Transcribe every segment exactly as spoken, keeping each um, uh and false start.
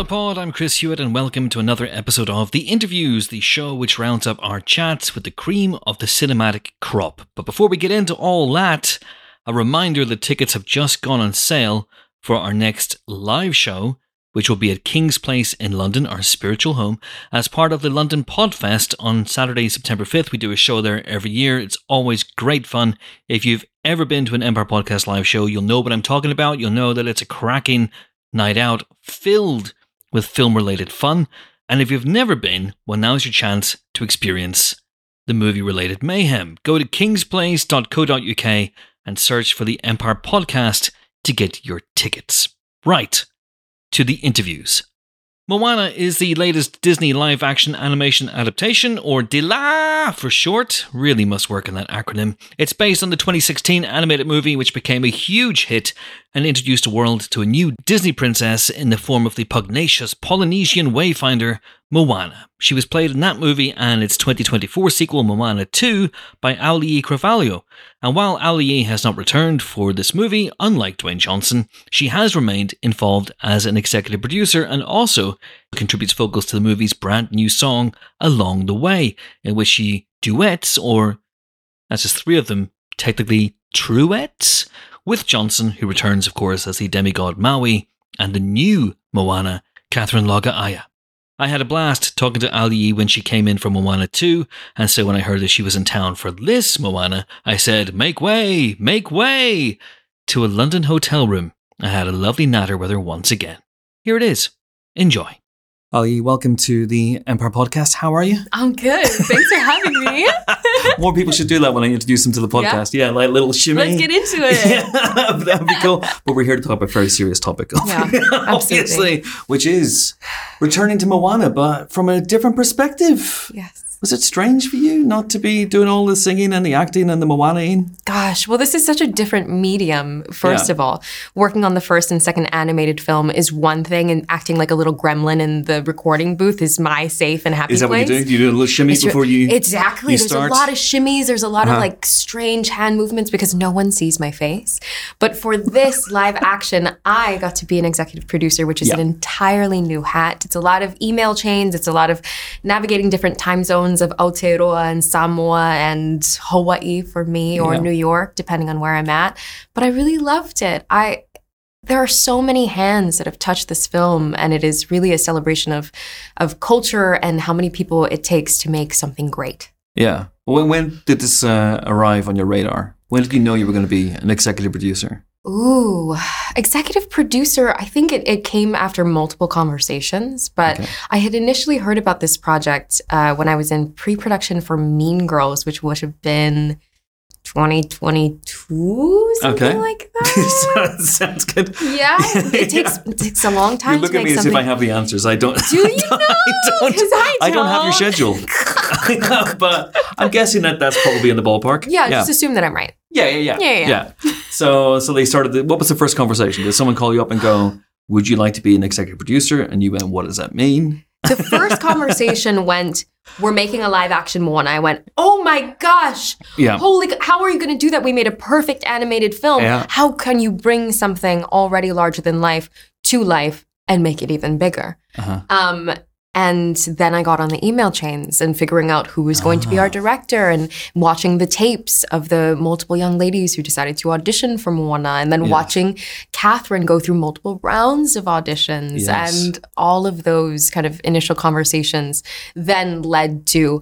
Pod, I'm Chris Hewitt and welcome to another episode of The Interviews, the show which rounds up our chats with the cream of the cinematic crop. But before we get into all that, a reminder that tickets have just gone on sale for our next live show, which will be at King's Place in London, our spiritual home, as part of the London Podfest on Saturday, September fifth. We do a show there every year. It's always great fun. If you've ever been to an Empire Podcast live show, you'll know what I'm talking about. You'll know that it's a cracking night out filled with film-related fun. And if you've never been, well, now's your chance to experience the movie-related mayhem. Go to kingsplace dot co dot uk and search for the Empire Podcast to get your tickets. Right, to the interviews. Moana is the latest Disney live-action animation adaptation, or D L A for short. Really must work on that acronym. It's based on the twenty sixteen animated movie, which became a huge hit and introduced the world to a new Disney princess in the form of the pugnacious Polynesian wayfinder, Moana. She was played in that movie and its twenty twenty-four sequel, Moana two, by Auli'i Cravalho. And while Auli'i has not returned for this movie, unlike Dwayne Johnson, she has remained involved as an executive producer and also contributes vocals to the movie's brand new song, Along the Way, in which she duets, or that's just three of them, technically truets, with Johnson, who returns, of course, as the demigod Maui, and the new Moana, Catherine Loga'aya. I had a blast talking to Auli'i when she came in for Moana two, and so when I heard that she was in town for this Moana, I said, make way, make way, to a London hotel room. I had a lovely natter with her once again. Here it is. Enjoy. Auli'i, welcome to the Empire Podcast. How are you? I'm good. Thanks for having me. More people should do that when I introduce them to the podcast. Yeah, yeah, like a little shimmy. Let's get into it. Yeah, that would be cool. But we're here to talk about a very serious topic. Yeah, obviously, which is returning to Moana, but from a different perspective. Yes. Was it strange for you not to be doing all the singing and the acting and the Moana-ing? Gosh, well, this is such a different medium, first yeah. of all. Working on the first and second animated film is one thing, and acting like a little gremlin in the recording booth is my safe and happy place. Is that place. what you do? Do you do a little shimmy it's before you Exactly. you There's start? a lot of shimmies. There's a lot uh-huh. of like strange hand movements because no one sees my face. But for this live action, I got to be an executive producer, which is yeah. an entirely new hat. It's a lot of email chains. It's a lot of navigating different time zones of Aotearoa and Samoa and Hawaii for me, or yeah. New York, depending on where I'm at. But I really loved it. I there are so many hands that have touched this film, and it is really a celebration of of culture and how many people it takes to make something great. Yeah. When when did this uh, arrive on your radar? When did you know you were going to be an executive producer? Ooh, executive producer, I think it, it came after multiple conversations, but okay. I had initially heard about this project uh, when I was in pre-production for Mean Girls, which would have been twenty twenty-two, something okay. like that. Sounds good. Yeah, it takes it takes a long time you look to at make me something. as if I have the answers. I don't. Do you I don't, know? I don't, I I don't have your don't. schedule. But I'm guessing that that's probably in the ballpark. Yeah, yeah, just assume that I'm right. Yeah, yeah, yeah. Yeah, yeah. yeah. So, so they started. The, what was the first conversation? Did someone call you up and go, "Would you like to be an executive producer?" And you went, "What does that mean?" The first conversation went, we're making a live action Moana. I went, oh my gosh. Yeah. Holy, how are you going to do that? We made a perfect animated film. Yeah. How can you bring something already larger than life to life and make it even bigger? Uh-huh. Um, and then I got on the email chains and figuring out who was going oh. to be our director and watching the tapes of the multiple young ladies who decided to audition for Moana, and then yes. watching Catherine go through multiple rounds of auditions. Yes. And all of those kind of initial conversations then led to,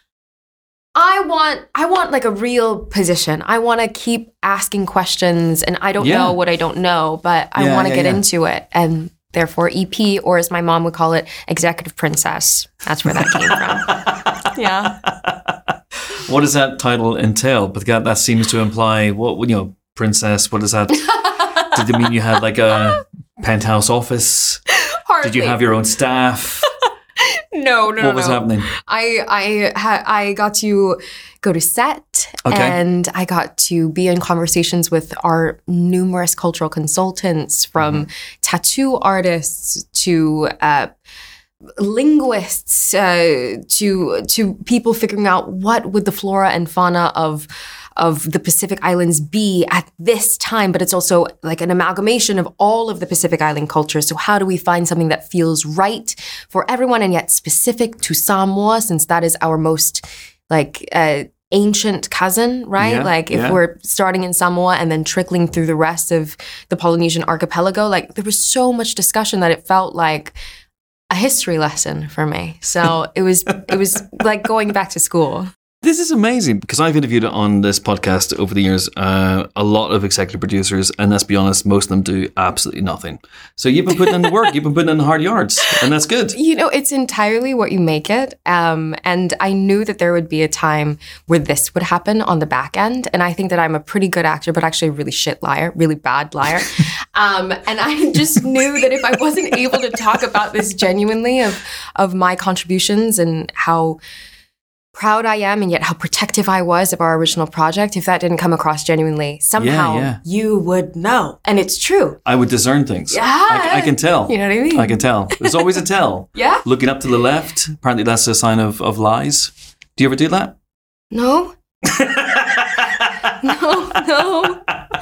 I want I want like a real position. I want to keep asking questions, and I don't yeah. know what I don't know, but I yeah, want to yeah, get yeah. into it. And therefore, E P, or as my mom would call it, executive princess. That's where that came from. Yeah. What does that title entail? But that, that seems to imply, what, you know, princess, what does that, did it mean you had like a penthouse office? Hardly. Did you have your own staff? No, no, no. What was no. happening? I I ha- I got to go to set, okay. and I got to be in conversations with our numerous cultural consultants, from mm-hmm. tattoo artists to uh, linguists uh, to to people figuring out what would the flora and fauna of of the Pacific Islands be at this time, but it's also like an amalgamation of all of the Pacific Island cultures. So how do we find something that feels right for everyone and yet specific to Samoa, since that is our most like uh, ancient cousin, right? Yeah, like if yeah. we're starting in Samoa and then trickling through the rest of the Polynesian archipelago, like there was so much discussion that it felt like a history lesson for me. So it was it was like going back to school. This is amazing because I've interviewed on this podcast over the years uh, a lot of executive producers, and let's be honest, most of them do absolutely nothing. So you've been putting in the work, you've been putting in the hard yards, and that's good. You know, it's entirely what you make it. Um, and I knew that there would be a time where this would happen on the back end. And I think that I'm a pretty good actor, but actually a really shit liar, really bad liar. um, and I just knew that if I wasn't able to talk about this genuinely of of my contributions and how proud I am and yet how protective I was of our original project, if that didn't come across genuinely, somehow yeah, yeah. you would know. And it's true. I would discern things. Yeah. I, I can tell. You know what I mean? I can tell. There's always a tell. Yeah. Looking up to the left, apparently that's a sign of, of lies. Do you ever do that? No. no, no.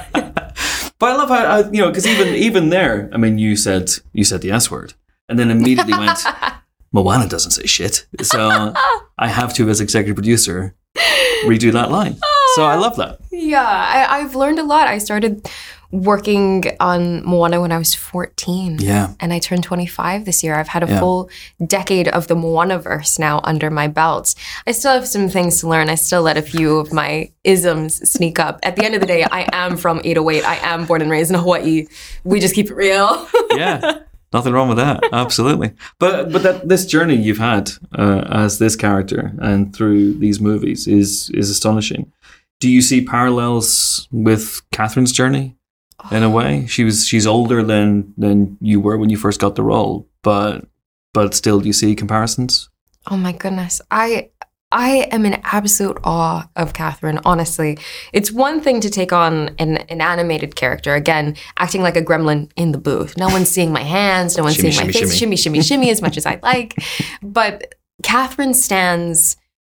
But I love how, I, you know, because even even there, I mean, you said you said the S word and then immediately went, Moana doesn't say shit. So I have to, as executive producer, redo that line. So I love that. Yeah, I, I've learned a lot. I started working on Moana when I was fourteen. Yeah. And I turned twenty-five this year. I've had a Yeah. full decade of the Moana-verse now under my belt. I still have some things to learn. I still let a few of my isms sneak up. At the end of the day, I am from eight oh eight. I am born and raised in Hawaii. We just keep it real. Yeah. Nothing wrong with that. Absolutely. But but that this journey you've had uh, as this character and through these movies is is astonishing. Do you see parallels with Catherine's journey in a way? She was she's older than than you were when you first got the role, but but still, do you see comparisons? Oh my goodness. I I am in absolute awe of Catherine, honestly. It's one thing to take on an, an animated character, again, acting like a gremlin in the booth. No one's seeing my hands, no one's Shimmy, seeing my shimmy, face, shimmy. shimmy, shimmy, shimmy, as much as I like. But Catherine stands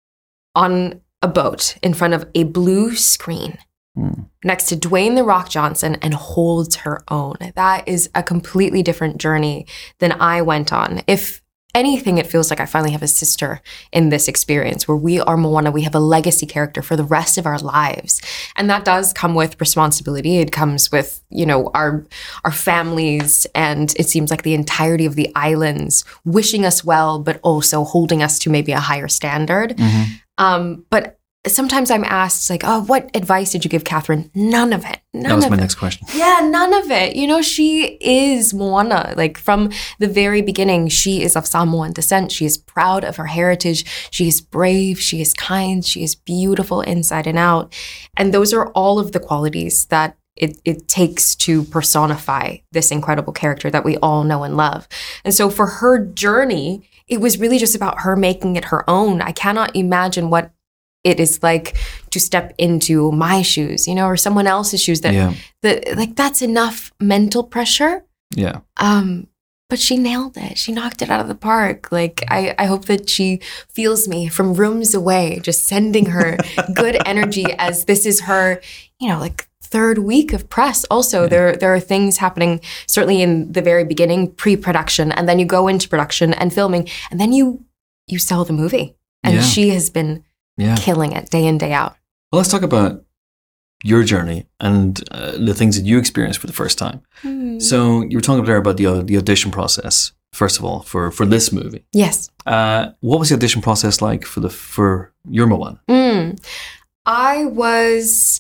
on a boat in front of a blue screen Hmm. next to Dwayne The Rock Johnson and holds her own. That is a completely different journey than I went on. If anything, it feels like I finally have a sister in this experience where we are Moana. We have a legacy character for the rest of our lives. And that does come with responsibility. It comes with, you know, our our families, and it seems like the entirety of the islands wishing us well, but also holding us to maybe a higher standard. Mm-hmm. Um, but sometimes I'm asked, like, oh, what advice did you give Catherine? None of it. None That was of my it. next question. Yeah, none of it. You know, she is Moana. Like from the very beginning, she is of Samoan descent. She is proud of her heritage. She is brave. She is kind. She is beautiful inside and out. And those are all of the qualities that it, it takes to personify this incredible character that we all know and love. And so for her journey, it was really just about her making it her own. I cannot imagine what it is like to step into my shoes, you know, or someone else's shoes. That, Yeah. that like that's enough mental pressure. Yeah. Um, but she nailed it. She knocked it out of the park. Like I, I hope that she feels me from rooms away, just sending her good energy as this is her, you know, like third week of press. Also, Yeah. there there are things happening certainly in the very beginning, pre-production, and then you go into production and filming, and then you you sell the movie. And Yeah. she has been Yeah. killing it day in, day out. Well, let's talk about your journey and uh, the things that you experienced for the first time. So you were talking there about the uh, the audition process. First of all, for, for this movie, Yes. uh, what was the audition process like for the for your Moana? Mm. I was,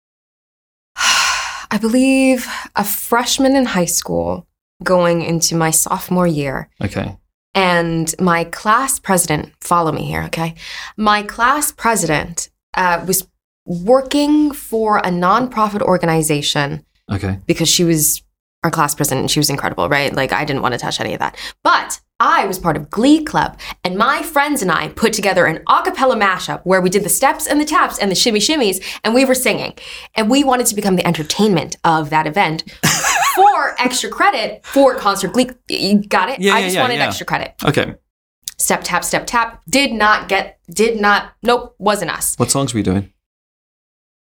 I believe, a freshman in high school going into my sophomore year. Okay. And my class president, follow me here, okay? My class president uh, was working for a nonprofit organization Okay. because she was our class president and she was incredible, right? Like, I didn't want to touch any of that. But I was part of Glee Club, and my friends and I put together an a cappella mashup where we did the steps and the taps and the shimmy shimmies, and we were singing. And we wanted to become the entertainment of that event for extra credit for concert Glee. You got it? Yeah, I yeah, just yeah, wanted yeah. extra credit. Okay. Step, tap, step, tap. Did not get, did not, nope, wasn't us. What songs were you doing?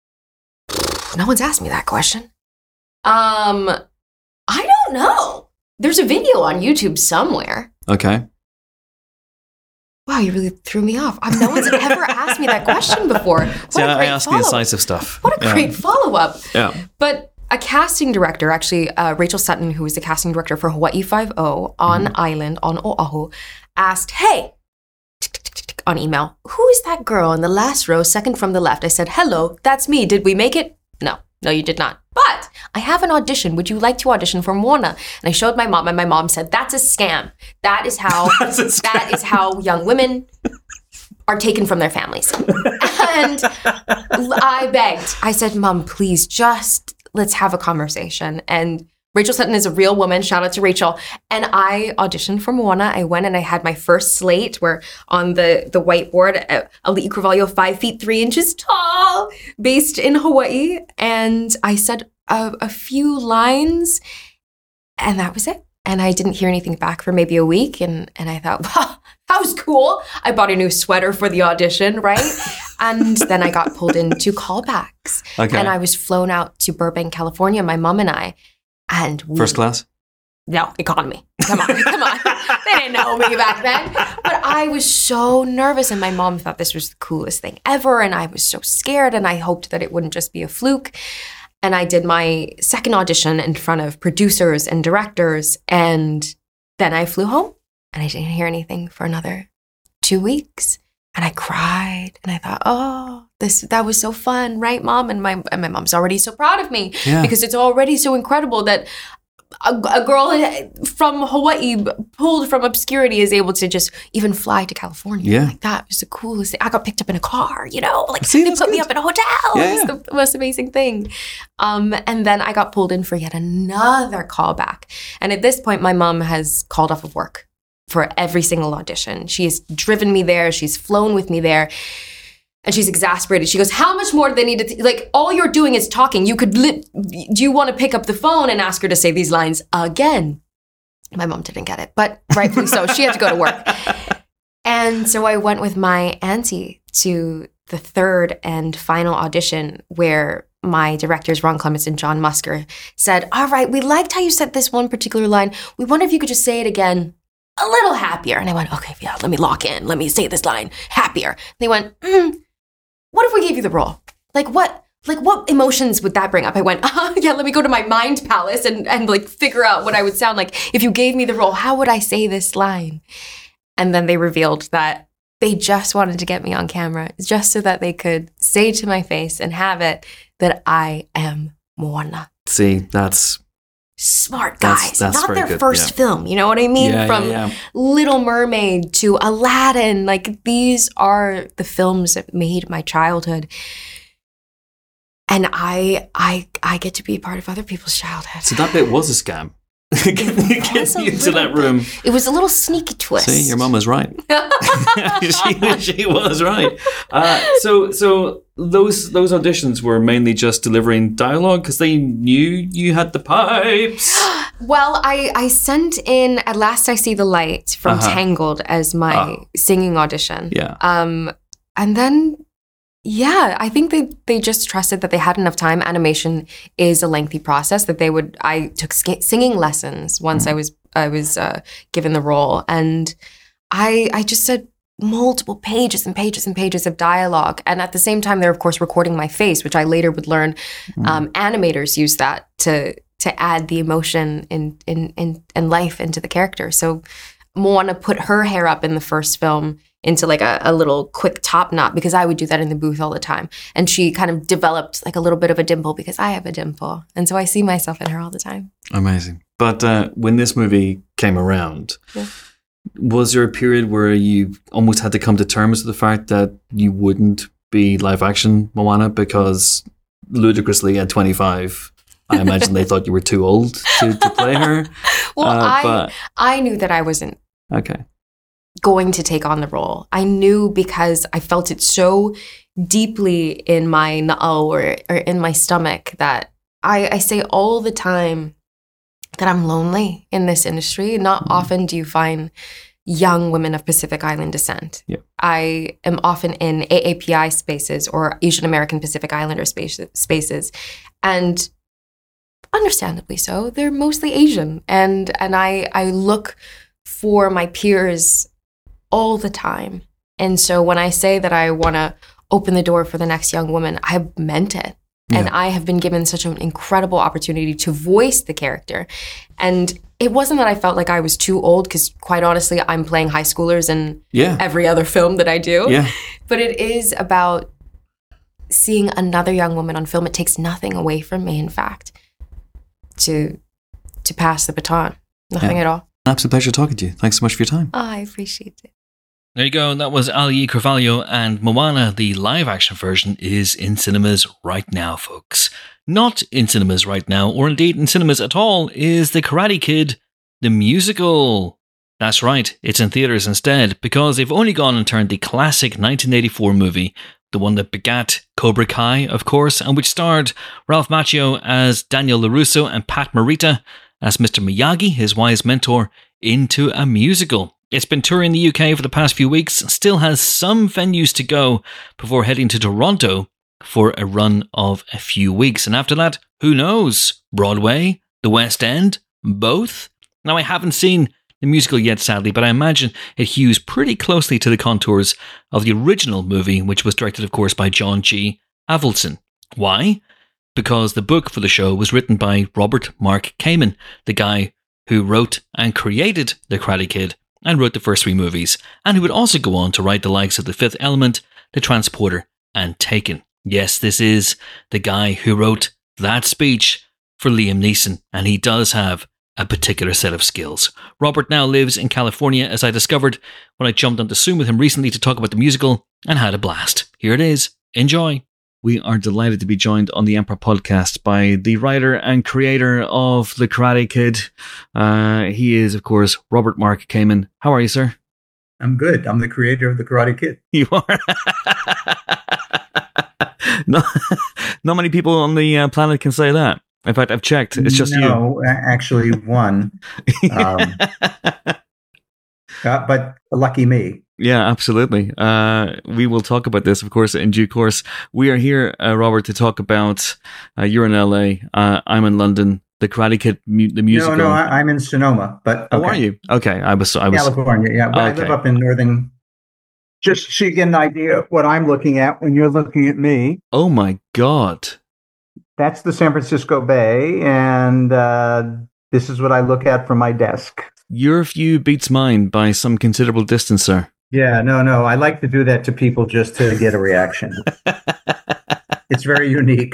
no one's asked me that question. Um, I don't know. There's a video on YouTube somewhere. Okay. Wow, you really threw me off. Um, no one's ever asked me that question before. What See, a I great ask the follow-up. incisive stuff. What a Yeah. great follow-up. Yeah. But a casting director, actually, uh, Rachel Sutton, who was the casting director for Hawaii Five-O on Mm-hmm. Island, on Oahu, asked, hey, on email, who is that girl in the last row, second from the left? I said, hello, that's me. Did we make it? No, no, you did not. But I have an audition. Would you like to audition for Moana? And I showed my mom, and my mom said, that's a scam. That is how That's a scam. that is how young women are taken from their families. And I begged. I said, Mom, please just let's have a conversation. And Rachel Sutton is a real woman. Shout out to Rachel. And I auditioned for Moana. I went and I had my first slate where on the, the whiteboard, uh, Ali'i Carvalho, five feet, three inches tall, based in Hawaii. And I said a, a few lines and that was it. And I didn't hear anything back for maybe a week. And, and I thought, wow, that was cool. I bought a new sweater for the audition, right? And then I got pulled into callbacks. Okay. And I was flown out to Burbank, California, my mom and I. And we, First class? No, economy. Come on, come on. They didn't know me back then. But I was so nervous, and my mom thought this was the coolest thing ever, and I was so scared, and I hoped that it wouldn't just be a fluke. And I did my second audition in front of producers and directors, and then I flew home, and I didn't hear anything for another two weeks. And I cried, and I thought, oh, this that was so fun, right, Mom? And my and my mom's already so proud of me Yeah. because it's already so incredible that a, a girl from Hawaii, pulled from obscurity, is able to just even fly to California. Yeah. Like, that was the coolest thing. I got picked up in a car, you know, like See, they that's put me good. up in a hotel. Yeah, It was the most amazing thing. Um, and then I got pulled in for yet another callback. And at this point, my mom has called off of work for every single audition. She has driven me there. She's flown with me there. And she's exasperated. She goes, how much more do they need to, th- like, all you're doing is talking. You could, li- do you want to pick up the phone and ask her to say these lines again? My mom didn't get it, but rightfully so. She had to go to work. And so I went with my auntie to the third and final audition where my directors, Ron Clements and John Musker, said, all right, we liked how you said this one particular line. We wonder if you could just say it again a little happier. And I went, okay, yeah, let me lock in. Let me say this line happier. And they went, mm, what if we gave you the role? Like what, like what emotions would that bring up? I went, uh, yeah, let me go to my mind palace and, and like figure out what I would sound like. If you gave me the role, how would I say this line? And then they revealed that they just wanted to get me on camera just so that they could say to my face and have it that I am Moana. See, that's Smart That's- guys. that's Not very their good, first yeah. film, you know what I mean? yeah, From yeah, yeah. Little Mermaid to Aladdin. Like, these are the films that made my childhood. And I I I get to be a part of other people's childhood. So that bit was a scam. Getting was a you to that little room. It was a little sneaky twist. See, your mum was right. she, she was right. Uh, so, so those those auditions were mainly just delivering dialogue because they knew you had the pipes. Well, I, I sent in At Last I See the Light from Uh-huh. Tangled as my Oh. singing audition. Yeah. Um, and then, yeah, I think they, they just trusted that they had enough time. Animation is a lengthy process that they would, I took sk- singing lessons once Mm-hmm. I was, I was uh, given the role. And I, I just said multiple pages and pages and pages of dialogue. And at the same time, they're of course recording my face, which I later would learn. Um, animators use that to, to add the emotion and in, in, and life into the character. So Moana put her hair up in the first film into like a, a little quick top knot because I would do that in the booth all the time. And she kind of developed like a little bit of a dimple because I have a dimple. And so I see myself in her all the time. Amazing. But uh, when this movie came around, Yeah. was there a period where you almost had to come to terms with the fact that you wouldn't be live action Moana because ludicrously at twenty-five, I imagine they thought you were too old to, to play her? Well, Uh, I but- I knew that I wasn't Okay. going to take on the role. I knew because I felt it so deeply in my na'au or, or in my stomach that I, I say all the time that I'm lonely in this industry. Not often do you find young women of Pacific Island descent. Yeah. I am often in A A P I spaces or Asian American Pacific Islander spaces, spaces. And understandably so, they're mostly Asian. And and I I look for my peers all the time. And so when I say that I want to open the door for the next young woman, I meant it. Yeah. And I have been given such an incredible opportunity to voice the character. And it wasn't that I felt like I was too old, because quite honestly, I'm playing high schoolers in yeah. every other film that I do. Yeah. But it is about seeing another young woman on film. It takes nothing away from me, in fact, to to pass the baton. Nothing yeah. at all. Absolute pleasure talking to you. Thanks so much for your time. Oh, I appreciate it. There you go. That was Ali Carvalho, and Moana, the live-action version, is in cinemas right now, folks. Not in cinemas right now, or indeed in cinemas at all, is The Karate Kid, the musical. That's right, it's in theatres instead, because they've only gone and turned the classic nineteen eighty-four movie, the one that begat Cobra Kai, of course, and which starred Ralph Macchio as Daniel LaRusso and Pat Morita as Mister Miyagi, his wise mentor, into a musical. It's been touring the U K for the past few weeks, still has some venues to go before heading to Toronto for a run of a few weeks. And after that, who knows? Broadway? The West End? Both? Now, I haven't seen the musical yet, sadly, but I imagine it hews pretty closely to the contours of the original movie, which was directed, of course, by John G. Avildsen. Why? Because the book for the show was written by Robert Mark Kamen, the guy who wrote and created The Karate Kid and wrote the first three movies, and who would also go on to write the likes of The Fifth Element, The Transporter, and Taken. Yes, this is the guy who wrote that speech for Liam Neeson, and he does have a particular set of skills. Robert now lives in California, as I discovered when I jumped onto Zoom with him recently to talk about the musical, and had a blast. Here it is. Enjoy. We are delighted to be joined on the Emperor podcast by the writer and creator of The Karate Kid. Uh, he is, of course, Robert Mark Kamen. How are you, sir? I'm good. I'm the creator of The Karate Kid. You are? not, not many people on the uh, planet can say that. In fact, I've checked. It's just no, you. No, actually one. Um, uh, but lucky me. Yeah, absolutely. Uh, we will talk about this, of course, in due course. We are here, uh, Robert, to talk about, uh, you're in L A, uh, I'm in London, The Karate Kid, mu- the musical. No, no, I, I'm in Sonoma. But okay. Oh, are you? Okay, I was... I was California, yeah. But okay. I live up in northern... Just so you get an idea of what I'm looking at when you're looking at me. Oh, my God. That's the San Francisco Bay, and uh, this is what I look at from my desk. Your view beats mine by some considerable distance, sir. Yeah, no, no. I like to do that to people just to get a reaction. It's very unique.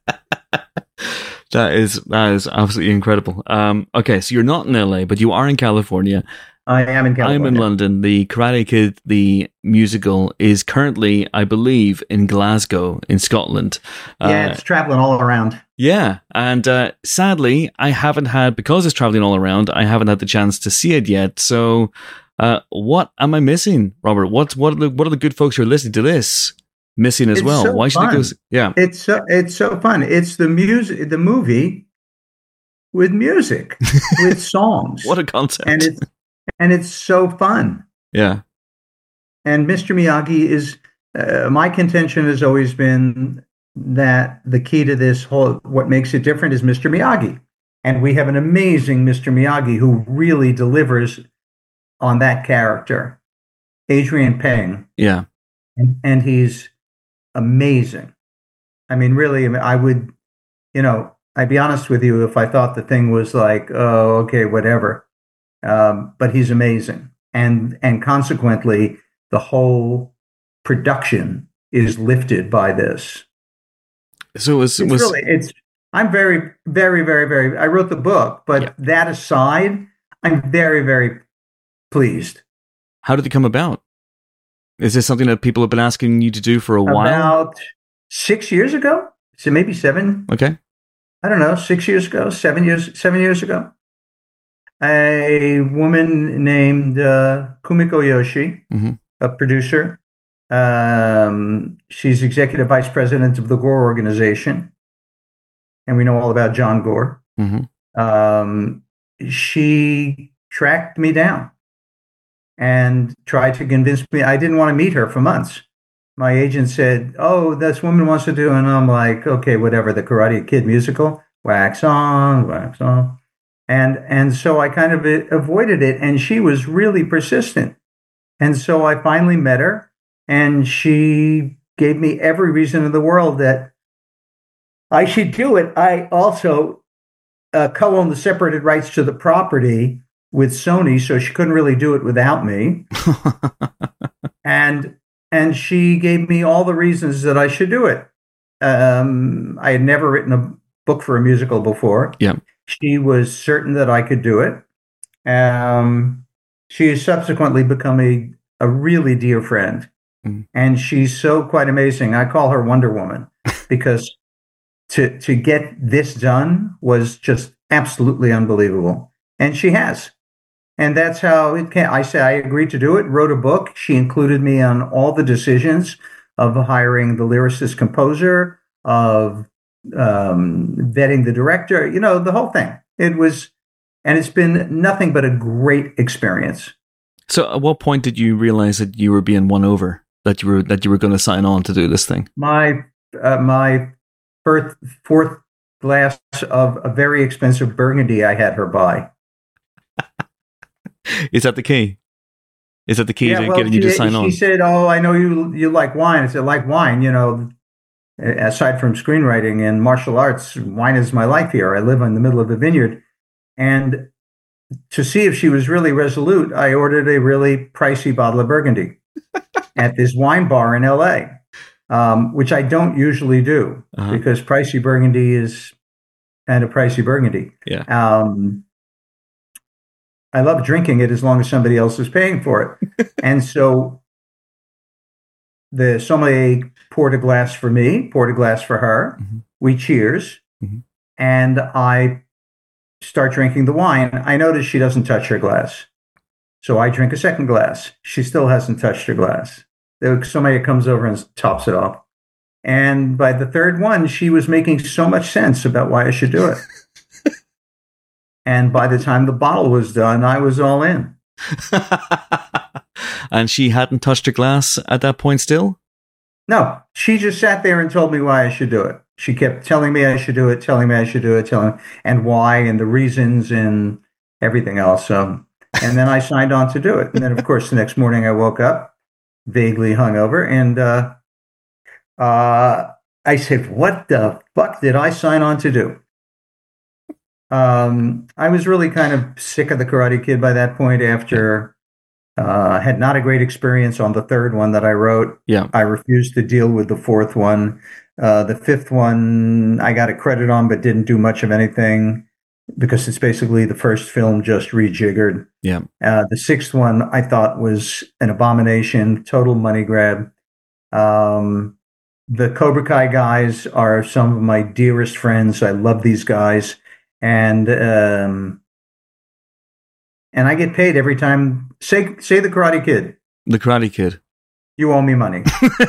That is that is absolutely incredible. Um, okay, so you're not in L A, but you are in California. I am in California. I'm in London. The Karate Kid, the musical, is currently, I believe, in Glasgow, in Scotland. Yeah, uh, it's traveling all around. Yeah, and uh, sadly, I haven't had, because it's traveling all around, I haven't had the chance to see it yet. So, uh, what am I missing, Robert? What what are the what are the good folks who are listening to this missing as it's well? So Why should fun. it go? Yeah, it's so it's so fun. It's the music, the movie with music, with songs. What a concept! And it's and it's so fun. Yeah. And Mister Miyagi is uh, my contention has always been that the key to this whole, what makes it different, is Mister Miyagi, and we have an amazing Mister Miyagi who really delivers on that character, Adrian Peng. Yeah. And, and he's amazing. I mean, really, I would, you know, I'd be honest with you if I thought the thing was like, oh, okay, whatever. Um, but he's amazing. And, and consequently, the whole production is lifted by this. So it was, it's was really, it's, I'm very, very, very, very, I wrote the book, but yeah. that aside, I'm very, very pleased. How did it come about? Is this something that people have been asking you to do for a About while? About six years ago. So maybe seven. Okay. I don't know, six years ago, seven years, seven years ago. A woman named uh, Kumiko Yoshi, mm-hmm. a producer. Um, she's executive vice president of the Gore Organization. And we know all about John Gore. Mm-hmm. Um, she tracked me down and tried to convince me. I didn't want to meet her for months. My agent said, "Oh, this woman wants to do," and I'm like, "Okay, whatever." The Karate Kid musical, wax on, wax on, and and so I kind of avoided it. And she was really persistent, and so I finally met her, and she gave me every reason in the world that I should do it. I also uh, co-owned the separated rights to the property with Sony, so she couldn't really do it without me. and and she gave me all the reasons that I should do it. Um, I had never written a book for a musical before. Yeah. She was certain that I could do it. Um, she has subsequently become a, a really dear friend. Mm. And she's so quite amazing. I call her Wonder Woman because to to get this done was just absolutely unbelievable. And she has. And that's how it can. I say I agreed to do it, wrote a book. She included me on all the decisions of hiring the lyricist composer, of um, vetting the director, you know, the whole thing. It was, and it's been nothing but a great experience. So at what point did you realize that you were being won over, that you were, that you were going to sign on to do this thing? My, uh, my fourth, fourth glass of a very expensive Burgundy I had her buy. Is that the key? Is that the key yeah, to well, getting you she, to sign she on? She said, "Oh, I know you you like wine." I said, "Like wine, you know, aside from screenwriting and martial arts, wine is my life here. I live in the middle of a vineyard." And to see if she was really resolute, I ordered a really pricey bottle of Burgundy at this wine bar in L A, um, which I don't usually do uh-huh. because pricey Burgundy is kind of pricey Burgundy. Yeah. Um, I love drinking it as long as somebody else is paying for it. And so the sommelier poured a glass for me, poured a glass for her. Mm-hmm. We cheers. Mm-hmm. And I start drinking the wine. I notice she doesn't touch her glass. So I drink a second glass. She still hasn't touched her glass. The sommelier comes over and tops it off. And by the third one, she was making so much sense about why I should do it. And by the time the bottle was done, I was all in. And she hadn't touched her glass at that point still? No, she just sat there and told me why I should do it. She kept telling me I should do it, telling me I should do it, telling and why and the reasons and everything else. Um, and then I signed on to do it. And then, of course, the next morning I woke up vaguely hungover and uh, uh, I said, "What the fuck did I sign on to do?" Um, I was really kind of sick of the Karate Kid by that point after uh, had not a great experience on the third one that I wrote. Yeah. I refused to deal with the fourth one. Uh, the fifth one I got a credit on but didn't do much of anything because it's basically the first film just rejiggered. Yeah. Uh, the sixth one I thought was an abomination, total money grab. Um, the Cobra Kai guys are some of my dearest friends. I love these guys. And um, and I get paid every time. Say say the Karate Kid. The Karate Kid. You owe me money.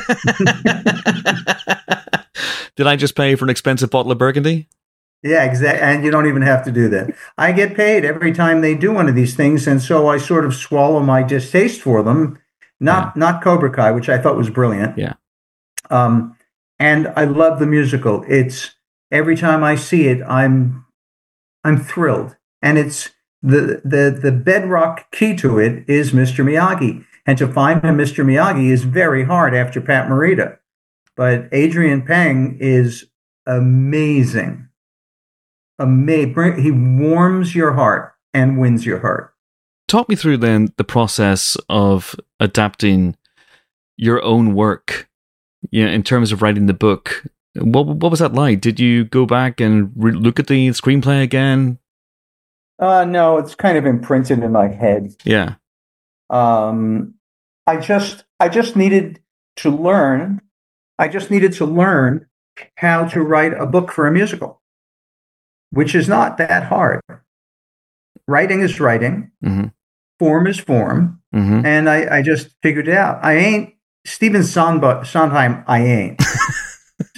Did I just pay for an expensive bottle of Burgundy? Yeah, exactly. And you don't even have to do that. I get paid every time they do one of these things, and so I sort of swallow my distaste for them. Not yeah. not Cobra Kai, which I thought was brilliant. Yeah. Um, and I love the musical. It's every time I see it, I'm. I'm thrilled. And it's the, the, the bedrock key to it is Mister Miyagi. And to find a Mister Miyagi is very hard after Pat Morita. But Adrian Pang is amazing. Amazing. He warms your heart and wins your heart. Talk me through then the process of adapting your own work, you know, in terms of writing the book. What what was that like? Did you go back and re- look at the screenplay again? Uh, no, it's kind of imprinted in my head. Yeah. Um, I just I just needed to learn. I just needed to learn how to write a book for a musical, which is not that hard. Writing is writing. Mm-hmm. Form is form. Mm-hmm. And I, I just figured it out. I ain't Stephen Sondheim. I ain't.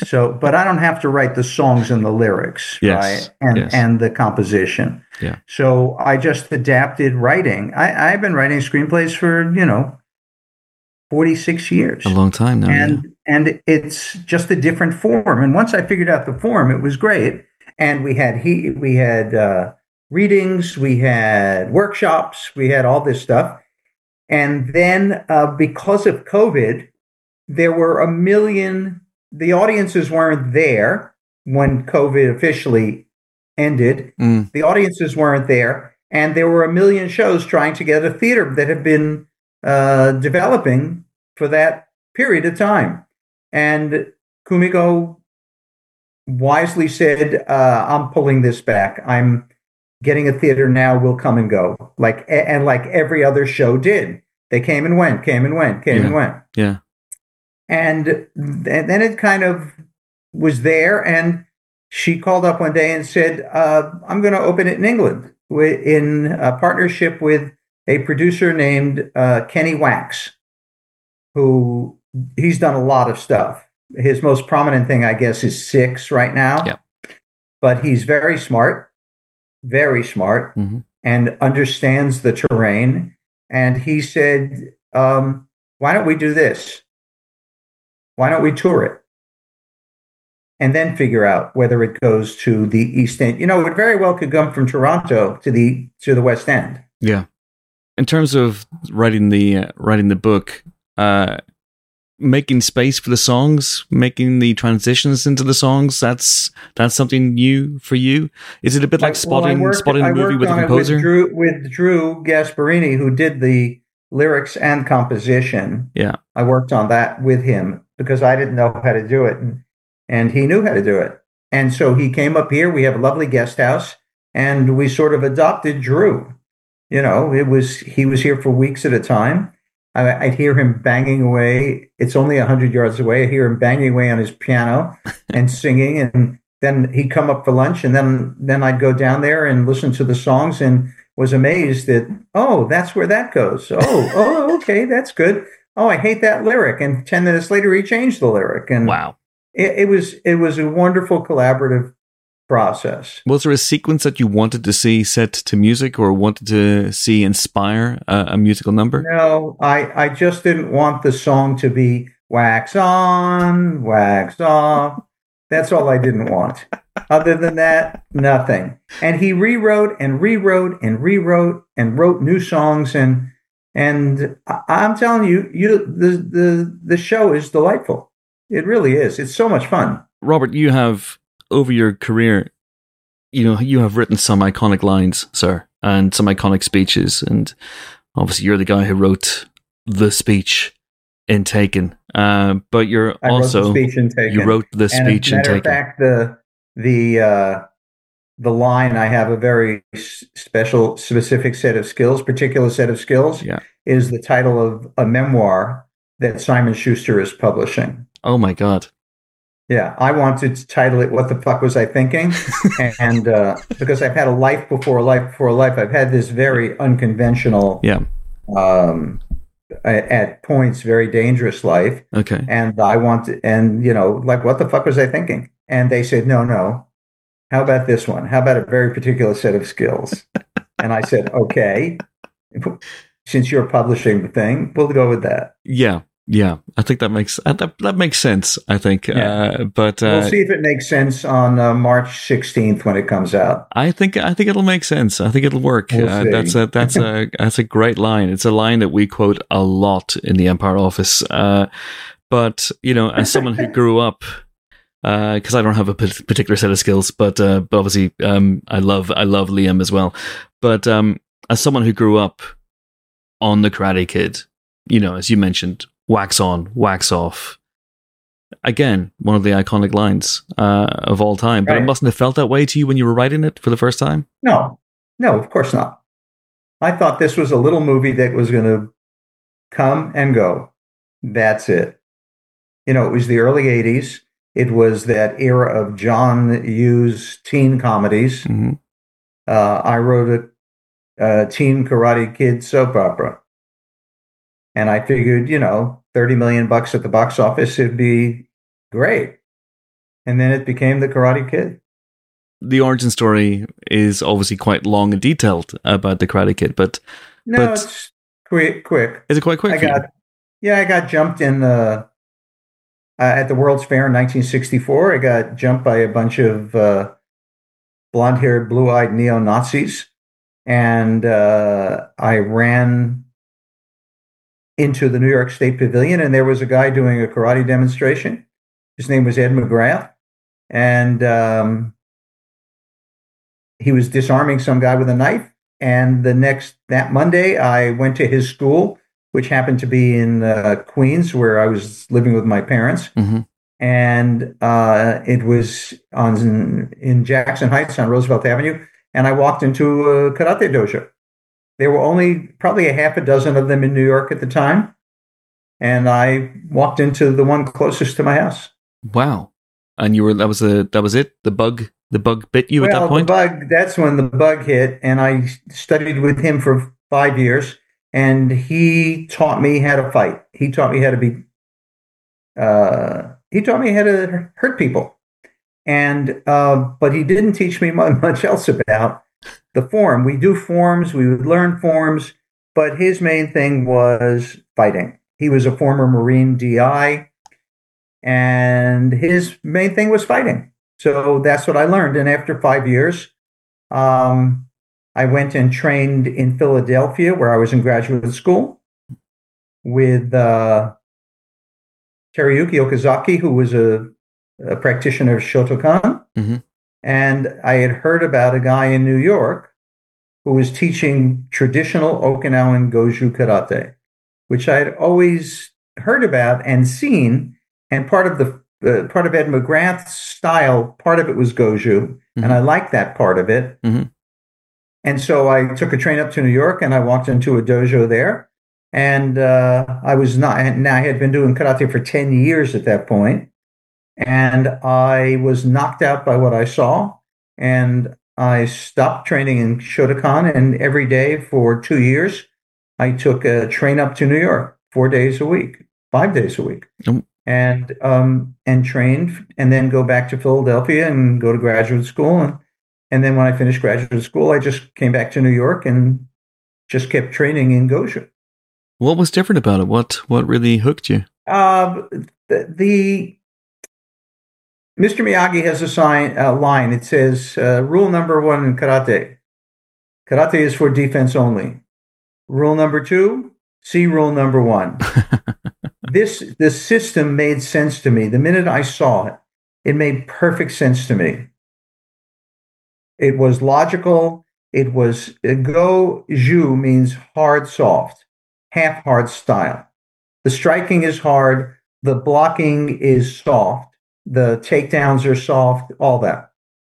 So, but I don't have to write the songs and the lyrics, yes. right? And yes. and the composition. Yeah. So I just adapted writing. I, I've been writing screenplays for, you know, forty-six years. A long time now. And yeah. and it's just a different form. And once I figured out the form, it was great. And we had he we had uh, readings, we had workshops, we had all this stuff. And then uh, because of COVID, there were a million, the audiences weren't there when COVID officially ended. Mm. The audiences weren't there. And there were a million shows trying to get a theater that had been uh, developing for that period of time. And Kumiko wisely said, uh, I'm pulling this back. I'm getting a theater now, will come and go. Like, and like every other show did. They came and went, came and went, came yeah. and went. Yeah. And, and then it kind of was there. And she called up one day and said, uh, I'm going to open it in England in a partnership with a producer named uh, Kenny Wax, who he's done a lot of stuff. His most prominent thing, I guess, is Six right now. Yeah. But he's very smart, very smart, mm-hmm. and understands the terrain. And he said, um, why don't we do this? Why don't we tour it? And then figure out whether it goes to the East End. You know, it very well could come from Toronto to the to the West End. Yeah. In terms of writing the uh, writing the book, uh, making space for the songs, making the transitions into the songs, that's that's something new for you. Is it a bit like spotting well, worked, spotting a movie with a composer? With Drew, with Drew Gasparini, who did the lyrics and composition. Yeah, I worked on that with him because I didn't know how to do it, and, and he knew how to do it. And so he came up here. We have a lovely guest house, and we sort of adopted Drew. You know, it was he was here for weeks at a time. I, I'd hear him banging away. It's only a hundred yards away. I hear him banging away on his piano and singing, and then he'd come up for lunch, and then then I'd go down there and listen to the songs, and was amazed that oh, that's where that goes. Oh, oh, okay, that's good. Oh, I hate that lyric, and ten minutes later he changed the lyric, and wow, it, it was it was a wonderful collaborative process. Was there a sequence that you wanted to see set to music or wanted to see inspire a, a musical number? No, I, I just didn't want the song to be wax on, wax off. That's all I didn't want. Other than that, nothing. And he rewrote and rewrote and rewrote and wrote new songs. And and I'm telling you, you the the the show is delightful. It really is. It's so much fun. Robert, you have, over your career, you know, you have written some iconic lines, sir, and some iconic speeches. And obviously you're the guy who wrote the speech in Taken. Uh, but you're I also, wrote the speech in Taken. you wrote the speech in Taken. Matter of fact, the, the, uh, the line, I have a very special, specific set of skills, particular set of skills, yeah. is the title of a memoir that Simon Schuster is publishing. Oh my God. Yeah, I wanted to title it "What the Fuck Was I Thinking?" and uh, because I've had a life before a life before a life, I've had this very unconventional, yeah, um, at points very dangerous life. Okay, and I wanted, and you know, like, what the fuck was I thinking? And they said, no, no. How about this one? How about a very particular set of skills? And I said, okay, since you're publishing the thing, we'll go with that. Yeah. Yeah, I think that makes that that makes sense. I think, yeah. uh, but uh, we'll see if it makes sense on uh, March sixteenth when it comes out. I think I think it'll make sense. I think it'll work. We'll uh, that's a that's a that's a great line. It's a line that we quote a lot in the Empire Office. Uh, but you know, as someone who grew up, because uh, I don't have a particular set of skills, but, uh, but obviously, um, I love I love Liam as well. But um, as someone who grew up on The Karate Kid, you know, as you mentioned. Wax on, wax off. Again, one of the iconic lines uh, of all time. But right. It mustn't have felt that way to you when you were writing it for the first time? No. No, of course not. I thought this was a little movie that was going to come and go. That's it. You know, it was the early eighties. It was that era of John Hughes teen comedies. Mm-hmm. Uh, I wrote a, a teen Karate Kid soap opera. And I figured, you know, thirty million bucks at the box office would be great. And then it became the Karate Kid. The origin story is obviously quite long and detailed about the Karate Kid, but no, but it's quick. Quick. Is it quite quick? I for got, you? yeah, I got jumped in uh, uh, at the World's Fair in nineteen sixty-four. I got jumped by a bunch of uh, blonde-haired, blue-eyed neo-Nazis, and uh, I ran into the New York State Pavilion, and there was a guy doing a karate demonstration. His name was Ed McGrath, and um, he was disarming some guy with a knife. And the next, that Monday, I went to his school, which happened to be in uh, Queens, where I was living with my parents. Mm-hmm. And uh, it was on in Jackson Heights on Roosevelt Avenue. And I walked into a karate dojo. There were only probably a half a dozen of them in New York at the time. And I walked into the one closest to my house. Wow. And you were, that was the, that was it? The bug, the bug bit you well, at that point? The bug, that's when the bug hit. And I studied with him for five years. And he taught me how to fight. He taught me how to be, uh, he taught me how to hurt people. And, uh, but he didn't teach me much else about the form. We do forms, we would learn forms, but his main thing was fighting. He was a former Marine D I, and his main thing was fighting. So that's what I learned. And after five years, um, I went and trained in Philadelphia, where I was in graduate school, with uh, Teruyuki Okazaki, who was a, a practitioner of Shotokan. Mm-hmm. And I had heard about a guy in New York who was teaching traditional Okinawan Goju Karate, which I had always heard about and seen. And part of the uh, part of Ed McGrath's style, part of it was Goju, mm-hmm. and I liked that part of it. Mm-hmm. And so I took a train up to New York, and I walked into a dojo there. And uh, I was not. Now I had been doing karate for ten years at that point. And I was knocked out by what I saw, and I stopped training in Shotokan, and every day for two years, I took a train up to New York, four days a week, five days a week, mm. and um, and trained, and then go back to Philadelphia and go to graduate school. And, and then when I finished graduate school, I just came back to New York and just kept training in Goju. What was different about it? What what really hooked you? Uh, the... the Mister Miyagi has a sign, a line. It says, uh, rule number one in karate. Karate is for defense only. Rule number two, see rule number one. this, the system made sense to me. The minute I saw it, it made perfect sense to me. It was logical. It was, go-ju means hard, soft, half hard style. The striking is hard. The blocking is soft. The takedowns are soft, all that.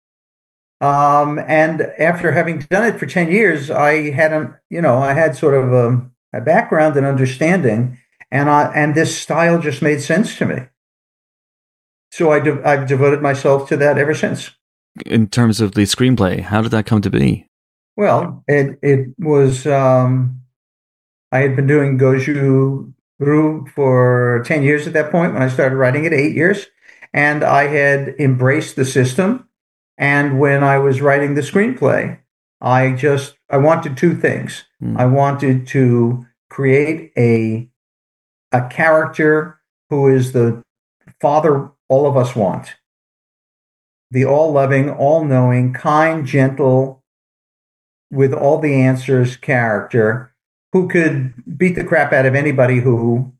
Um, and after having done it for ten years, I had a, you know, I had sort of a, a background and understanding, and I, and this style just made sense to me. So I de- I've devoted myself to that ever since. In terms of the screenplay, how did that come to be? Well, it it was, um, I had been doing Goju Ryu for ten years at that point when I started writing it, eight years. And I had embraced the system. And when I was writing the screenplay, I just, I wanted two things. Mm. I wanted to create a, a character who is the father all of us want. The all-loving, all-knowing, kind, gentle, with all the answers character who could beat the crap out of anybody who,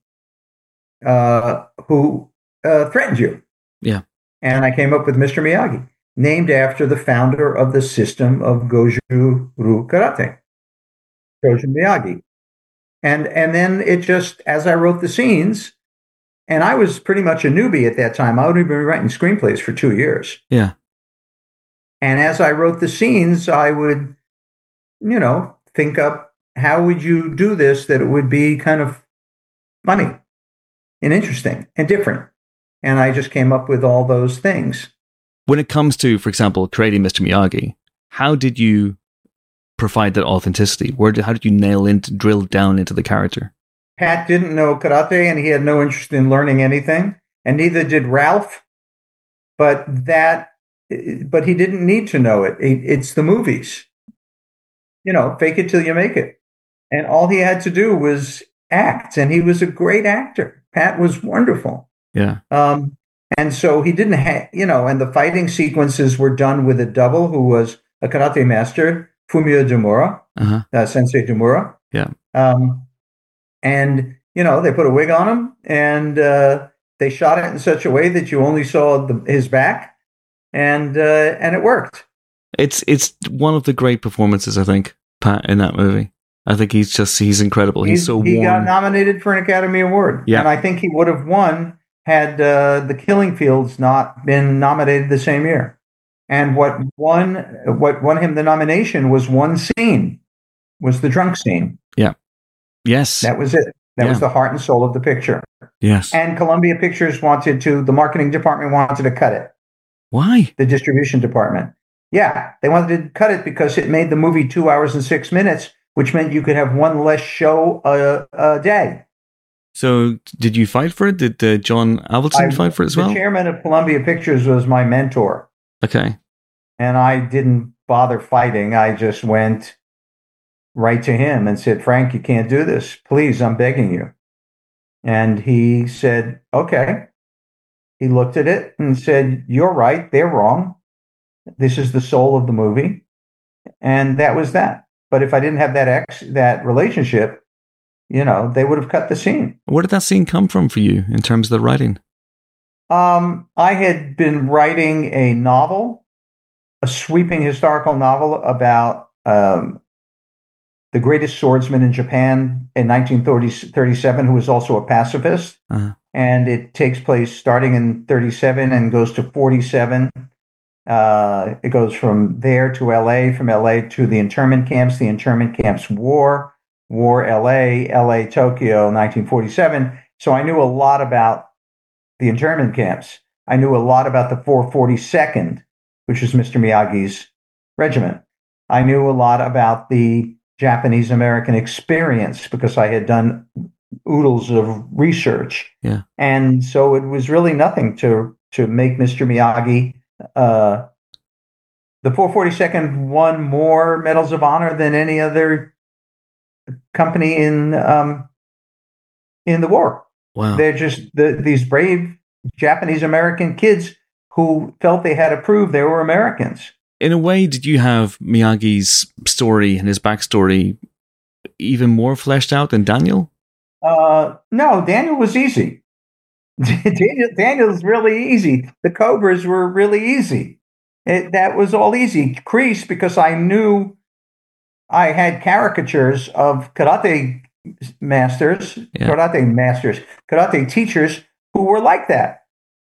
uh, who uh, threatened you. Yeah. And I came up with Mister Miyagi, named after the founder of the system of Goju Ryu Karate, Shojin Miyagi. And and then it just, as I wrote the scenes, and I was pretty much a newbie at that time. I would have been writing screenplays for two years. Yeah. And as I wrote the scenes, I would, you know, think up, how would you do this that it would be kind of funny and interesting and different? And I just came up with all those things. When it comes to, for example, creating Mister Miyagi, how did you provide that authenticity? Where did, how did you nail into, drill down into the character? Pat didn't know karate, and he had no interest in learning anything, and neither did Ralph. but that, but he didn't need to know it. it. It's the movies, you know, fake it till you make it. And all he had to do was act, and he was a great actor. Pat was wonderful. Yeah. Um, and so he didn't have, you know, and the fighting sequences were done with a double who was a karate master, Fumio Demura, uh-huh. uh, Sensei Demura. Yeah. Um, and, you know, they put a wig on him, and uh, they shot it in such a way that you only saw the, his back, and uh, and it worked. It's it's one of the great performances, I think, Pat, in that movie. I think he's just, he's incredible. He's, he's so He warm. got nominated for an Academy Award. Yeah. And I think he would have won had uh, The Killing Fields not been nominated the same year. And what won, what won him the nomination was one scene, was the drunk scene. Yeah. Yes. That was it. That yeah. was the heart and soul of the picture. Yes. And Columbia Pictures wanted to, the marketing department wanted to cut it. Why? The distribution department. Yeah. They wanted to cut it because it made the movie two hours and six minutes, which meant you could have one less show a, a day. So did you fight for it? Did uh, John Avildsen I, fight for it as the well? The chairman of Columbia Pictures was my mentor. Okay. And I didn't bother fighting. I just went right to him and said, Frank, you can't do this. Please, I'm begging you. And he said, okay. He looked at it and said, you're right. They're wrong. This is the soul of the movie. And that was that. But if I didn't have that ex, that relationship, you know, they would have cut the scene. Where did that scene come from for you in terms of the writing? Um, I had been writing a novel, a sweeping historical novel about um, the greatest swordsman in Japan in nineteen thirty-seven, who was also a pacifist. Uh-huh. And it takes place starting in thirty-seven and goes to forty-seven. Uh, it goes from there to L A, from L A to the internment camps, the internment camps war, war L A, L A Tokyo, nineteen forty-seven. So I knew a lot about the internment camps. I knew a lot about the four forty-second, which was Mister Miyagi's regiment. I knew a lot about the Japanese-American experience because I had done oodles of research. Yeah. And so it was really nothing to, to make Mister Miyagi. Uh, the four forty-second won more medals of honor than any other company in um, in the war. Wow. They're just the, these brave Japanese American kids who felt they had to prove they were Americans. In a way, did you have Miyagi's story and his backstory even more fleshed out than Daniel? Uh, no, Daniel was easy. Daniel, Daniel's really easy. The Cobras were really easy. It, that was all easy. Kreese, because I knew I had caricatures of karate masters, yeah. karate masters, karate teachers who were like that.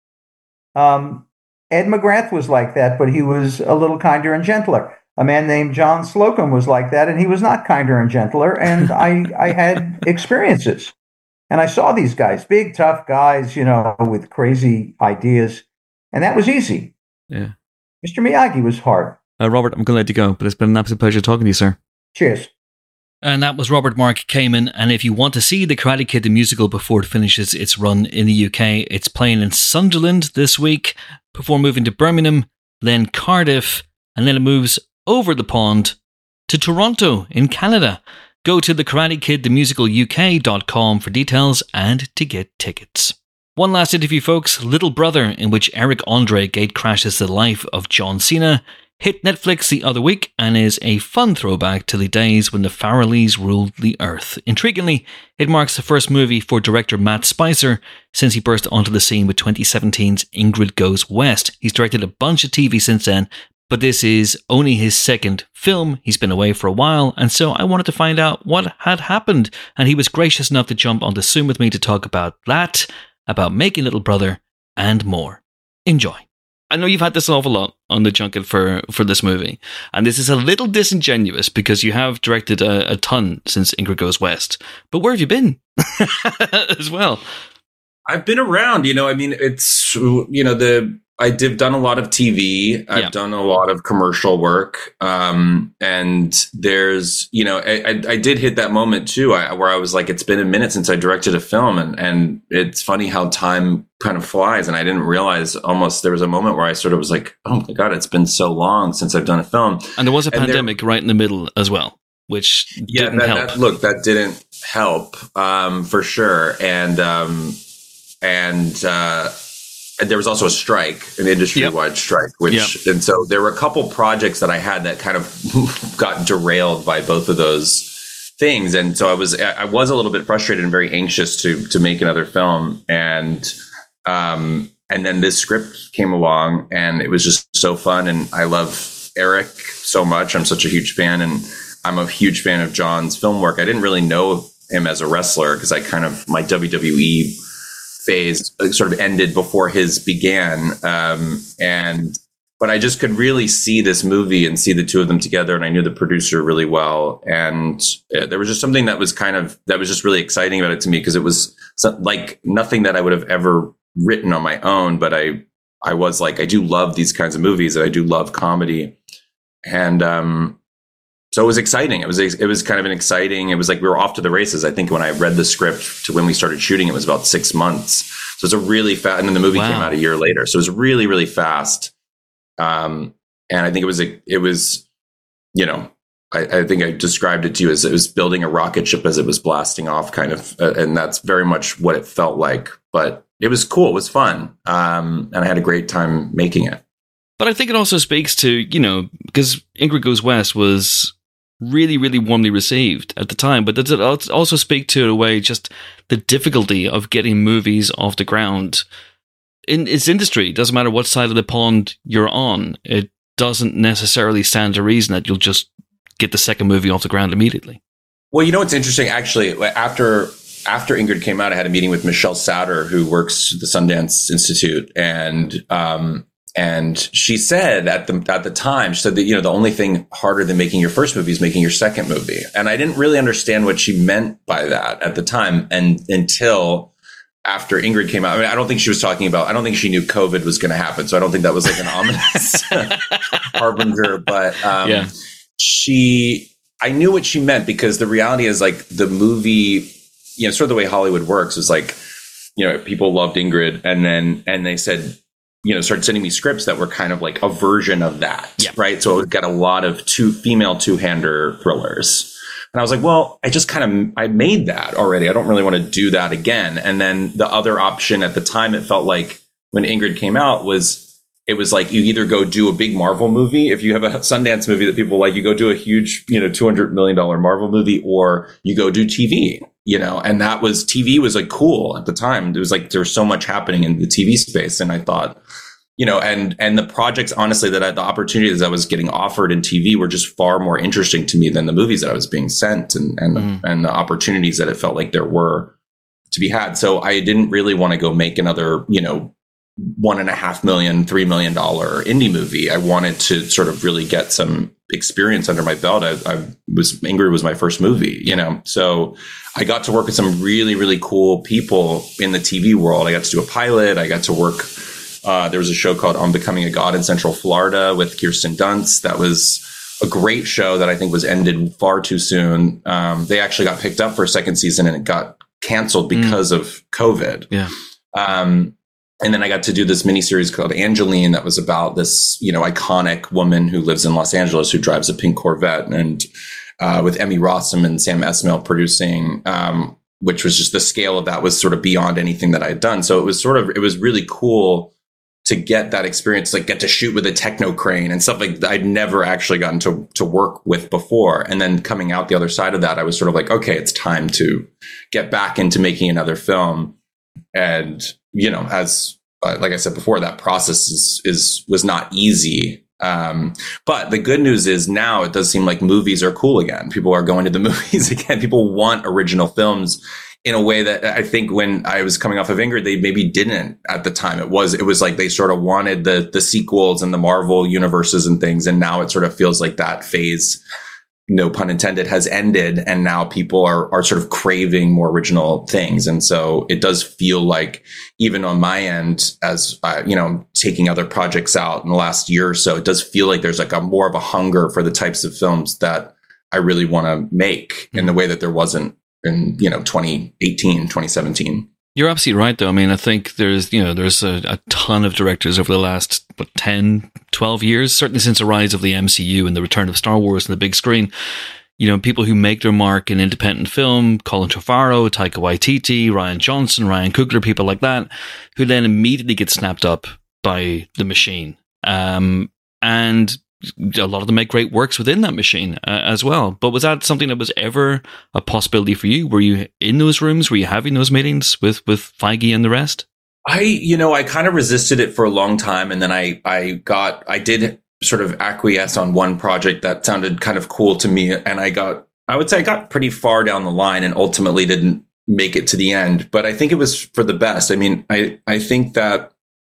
Um, Ed McGrath was like that, but he was a little kinder and gentler. A man named John Slocum was like that, and he was not kinder and gentler. And I, I had experiences. And I saw these guys, big, tough guys, you know, with crazy ideas. And that was easy. Yeah. Mister Miyagi was hard. Uh, Robert, I'm going to let you go, but it's been an absolute pleasure talking to you, sir. Cheers. And that was Robert Mark Kamen. And if you want to see The Karate Kid, the musical, before it finishes its run in the U K, it's playing in Sunderland this week, before moving to Birmingham, then Cardiff, and then it moves over the pond to Toronto in Canada. Go to the karate kid the musical U K dot com for details and to get tickets. One last interview, folks. Little Brother, in which Eric Andre gatecrashes the life of John Cena, hit Netflix the other week and is a fun throwback to the days when the Farrellys ruled the earth. Intriguingly, it marks the first movie for director Matt Spicer since he burst onto the scene with twenty seventeen's Ingrid Goes West. He's directed a bunch of T V since then, but this is only his second film. He's been away for a while, and so I wanted to find out what had happened, and he was gracious enough to jump onto Zoom with me to talk about that, about making Little Brother, and more. Enjoy. I know you've had this an awful lot on the junket for, for this movie, and this is a little disingenuous because you have directed a, a ton since Ingrid Goes West, but where have you been as well? I've been around, you know, I mean, it's, you know, the I did done a lot of T V. I've yeah. done a lot of commercial work. Um, and there's, you know, I, I, I did hit that moment too, I, where I was like, it's been a minute since I directed a film. And, and it's funny how time kind of flies. And I didn't realize almost there was a moment where I sort of was like, oh my God, it's been so long since I've done a film. And there was a and pandemic there, right in the middle as well, which yeah, didn't that, help. That, look, that didn't help um, for sure. And, um, and, uh, And there was also a strike, an industry-wide yep. strike, which, yep. and so there were a couple projects that I had that kind of got derailed by both of those things. And so I was, I was a little bit frustrated and very anxious to, to make another film. And, um, and then this script came along and it was just so fun. And I love Eric so much. I'm such a huge fan, and I'm a huge fan of John's film work. I didn't really know him as a wrestler because I kind of, my W W E phase sort of ended before his began. Um, and, but I just could really see this movie and see the two of them together. And I knew the producer really well. And uh, there was just something that was kind of, that was just really exciting about it to me, because it was so, like nothing that I would have ever written on my own. But I, I was like, I do love these kinds of movies, and I do love comedy. And, um, so it was exciting. It was, it was kind of an exciting, it was like we were off to the races. I think when I read the script to when we started shooting, it was about six months. So it's a really fast, and then the movie wow. came out a year later. So it was really, really fast. Um, and I think it was, a, it was, you know, I, I think I described it to you as it was building a rocket ship as it was blasting off, kind of. Uh, and that's very much what it felt like, but it was cool. It was fun. Um, and I had a great time making it. But I think it also speaks to, you know, because Ingrid Goes West was really, really warmly received at the time. But does it also speak to, in a way, just the difficulty of getting movies off the ground in its industry? It doesn't matter what side of the pond you're on. It doesn't necessarily stand to reason that you'll just get the second movie off the ground immediately. Well, you know what's interesting? Actually, after after Ingrid came out, I had a meeting with Michelle Sauter, who works at the Sundance Institute, and um, And she said at the at the time, she said that, you know, the only thing harder than making your first movie is making your second movie. And I didn't really understand what she meant by that at the time, and until after Ingrid came out. I mean, I don't think she was talking about, I don't think she knew COVID was going to happen. So I don't think that was like an ominous harbinger. But um, yeah. she, I knew what she meant, because the reality is, like, the movie, you know, sort of the way Hollywood works is like, you know, people loved Ingrid, and then, and they said, you know, started sending me scripts that were kind of like a version of that. Yeah. Right. So it got a lot of two female two-hander thrillers. And I was like, well, I just kind of, I made that already. I don't really want to do that again. And then the other option at the time, it felt like when Ingrid came out, was, it was like, you either go do a big Marvel movie. If you have a Sundance movie that people like, you go do a huge, you know, two hundred million dollars Marvel movie, or you go do T V, you know, and that was, T V was like cool at the time. It was like, there was so much happening in the T V space. And I thought, you know, and, and the projects, honestly, that I, the opportunities I was getting offered in T V were just far more interesting to me than the movies that I was being sent, and, and, mm. and the opportunities that it felt like there were to be had. So I didn't really want to go make another, you know, one and a half million, three million dollar indie movie. I wanted to sort of really get some experience under my belt. I, I was, Ingrid was my first movie, you know, so I got to work with some really, really cool people in the T V world. I got to do a pilot. I got to work. Uh, there was a show called On Becoming a God in Central Florida with Kirsten Dunst. That was a great show that I think was ended far too soon. Um, they actually got picked up for a second season, and it got canceled because mm. of COVID. Yeah. Um, And then I got to do this miniseries called Angeline that was about this, you know, iconic woman who lives in Los Angeles who drives a pink Corvette, and uh, with Emmy Rossum and Sam Esmail producing, um, which was just, the scale of that was sort of beyond anything that I had done. So it was sort of, it was really cool to get that experience, like get to shoot with a techno crane and stuff like that I'd never actually gotten to to work with before. And then coming out the other side of that, I was sort of like, okay, it's time to get back into making another film. And, you know, as uh, like I said before, that process is, is was not easy. Um, but the good news is now it does seem like movies are cool again. People are going to the movies again. People want original films in a way that I think when I was coming off of Ingrid, they maybe didn't at the time. It was, it was like they sort of wanted the the sequels and the Marvel universes and things. And now it sort of feels like that phase, no pun intended, has ended, and now people are are sort of craving more original things. And so it does feel like, even on my end, as uh, you know, taking other projects out in the last year or so, it does feel like there's like a more of a hunger for the types of films that I really want to make mm-hmm. in the way that there wasn't in, you know, twenty eighteen, twenty seventeen. You're absolutely right, though. I mean, I think there's, you know, there's a, a ton of directors over the last, what, ten, twelve years, certainly since the rise of the M C U and the return of Star Wars on the big screen. You know, people who make their mark in independent film, Colin Trevorrow, Taika Waititi, Rian Johnson, Ryan Coogler, people like that, who then immediately get snapped up by the machine. Um, and a lot of them make great works within that machine uh, as well. But was that something that was ever a possibility for you? Were you in those rooms? Were you having those meetings with, with Feige and the rest? I, you know, I kind of resisted it for a long time. And then I, I got, I did sort of acquiesce on one project that sounded kind of cool to me. And I got, I would say I got pretty far down the line and ultimately didn't make it to the end. But I think it was for the best. I mean, I, I think that,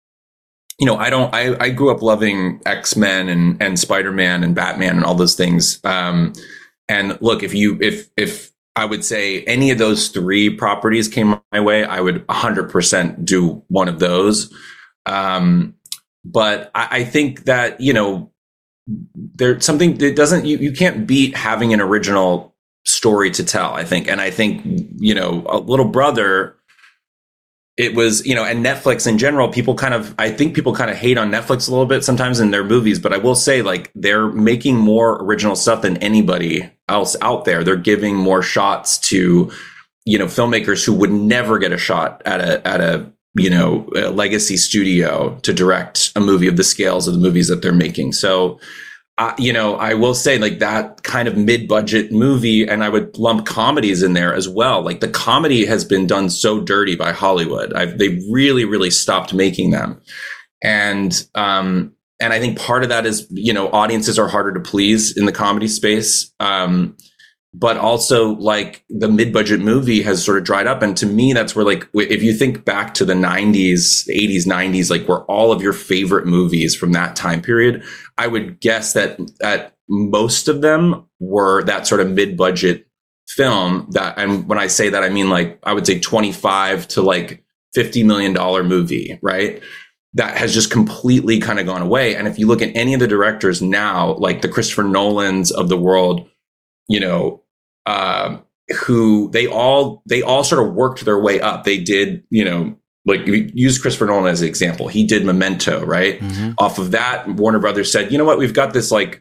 you know, I don't, I, I grew up loving X-Men and, and Spider-Man and Batman and all those things. Um, and look, if you, if, if I would say any of those three properties came my way, I would one hundred percent do one of those. Um, but I, I think that, you know, there's something that doesn't, you, you can't beat having an original story to tell, I think. And I think, you know, a Little Brother, it was, you know, and Netflix in general, people kind of, I think people kind of hate on Netflix a little bit sometimes in their movies, but I will say, like, they're making more original stuff than anybody else out there. They're giving more shots to, you know, filmmakers who would never get a shot at a, at a, you know, a legacy studio to direct a movie of the scales of the movies that they're making. So, Uh, you know, I will say, like, that kind of mid-budget movie, and I would lump comedies in there as well. Like, the comedy has been done so dirty by Hollywood. I've, they've really, really stopped making them. And, um, and I think part of that is, you know, audiences are harder to please in the comedy space. Um, but also, like, the mid-budget movie has sort of dried up. And to me, that's where, like, if you think back to the nineties, eighties, nineties, like, where all of your favorite movies from that time period, I would guess that that most of them were that sort of mid-budget film that, and when I say that, I mean, like, I would say twenty-five to like fifty million dollars movie, right? That has just completely kind of gone away. And if you look at any of the directors now, like the Christopher Nolans of the world, you know, uh, who they all, they all sort of worked their way up. They did, you know, like, use Christopher Nolan as an example. He did Memento, right? Mm-hmm. Off of that, Warner Brothers said, you know what? We've got this, like,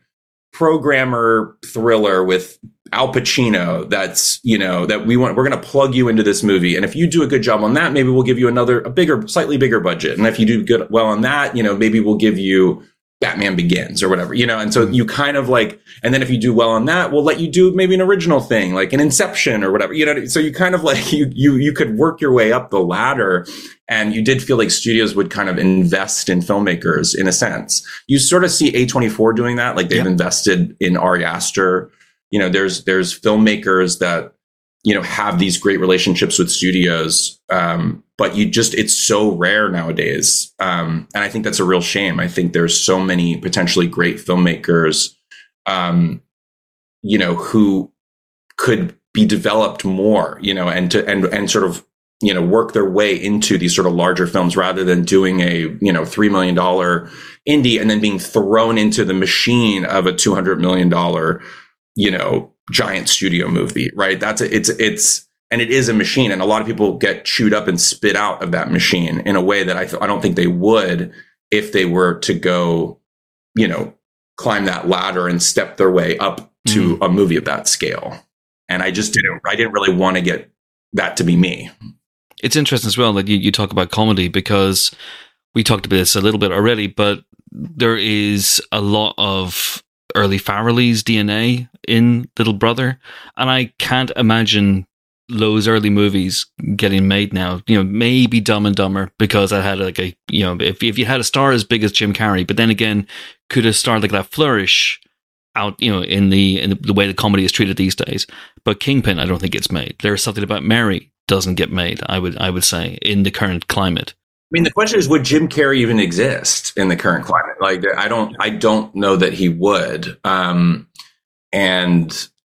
programmer thriller with Al Pacino that's, you know, that we want, we're going to plug you into this movie. And if you do a good job on that, maybe we'll give you another, a bigger, slightly bigger budget. And if you do good, well on that, you know, maybe we'll give you Batman Begins or whatever, you know? And so you kind of like, and then if you do well on that, we'll let you do maybe an original thing, like an Inception or whatever, you know? So you kind of like, you, you, you could work your way up the ladder, and you did feel like studios would kind of invest in filmmakers in a sense. You sort of see A twenty-four doing that. Like, they've yep. invested in Ari Aster. You know, there's, there's filmmakers that, you know, have these great relationships with studios. Um, but you just, it's so rare nowadays. Um, and I think that's a real shame. I think there's so many potentially great filmmakers, um, you know, who could be developed more, you know, and to, and, and sort of, you know, work their way into these sort of larger films rather than doing a, you know, three million dollars indie and then being thrown into the machine of a two hundred million dollars, you know, giant studio movie, right? That's a, it's, it's, and it is a machine. And a lot of people get chewed up and spit out of that machine in a way that I, th- I don't think they would if they were to go, you know, climb that ladder and step their way up to mm. a movie of that scale. And I just didn't, I didn't really want to get that to be me. It's interesting as well that you, you talk about comedy, because we talked about this a little bit already, but there is a lot of early Farrelly's D N A in Little Brother. And I can't imagine those early movies getting made now. You know, maybe Dumb and Dumber, because I had like a, you know, if, if you had a star as big as Jim Carrey, but then again, could a star like that flourish out, you know, in the in the way the comedy is treated these days? But Kingpin, I don't think gets made. There's something about Mary doesn't get made, I would I would say, in the current climate. I mean, the question is, would Jim Carrey even exist in the current climate? Like, I don't I don't know that he would. Um, and